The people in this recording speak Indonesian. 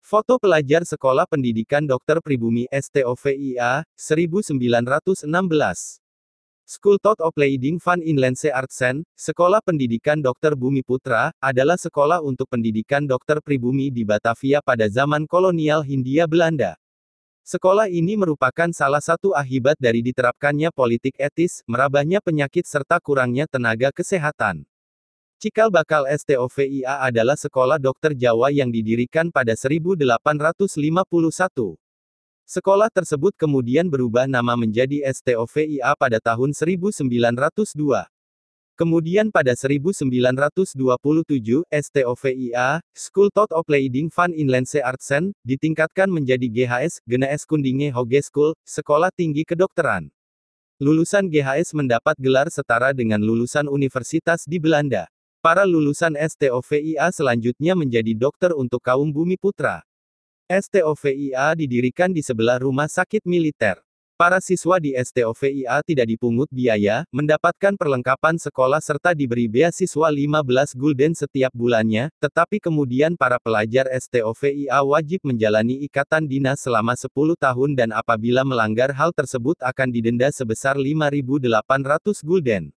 Foto pelajar Sekolah Pendidikan Dr. Pribumi STOVIA, 1916. School Thought of Leiding Van Inlandse Artsen, Sekolah Pendidikan Dr. Bumi Putra, adalah sekolah untuk pendidikan dokter pribumi di Batavia pada zaman kolonial Hindia Belanda. Sekolah ini merupakan salah satu akibat dari diterapkannya politik etis, merabahnya penyakit serta kurangnya tenaga kesehatan. Cikal bakal STOVIA adalah sekolah dokter Jawa yang didirikan pada 1851. Sekolah tersebut kemudian berubah nama menjadi STOVIA pada tahun 1902. Kemudian pada 1927, STOVIA, School Thought of Leiding Van Inlandse Artsen, ditingkatkan menjadi GHS, Geneeskundinge Hogeschool, Sekolah Tinggi Kedokteran. Lulusan GHS mendapat gelar setara dengan lulusan universitas di Belanda. Para lulusan STOVIA selanjutnya menjadi dokter untuk kaum bumi putra. STOVIA didirikan di sebelah rumah sakit militer. Para siswa di STOVIA tidak dipungut biaya, mendapatkan perlengkapan sekolah serta diberi beasiswa 15 gulden setiap bulannya, tetapi kemudian para pelajar STOVIA wajib menjalani ikatan dinas selama 10 tahun dan apabila melanggar hal tersebut akan didenda sebesar 5.800 gulden.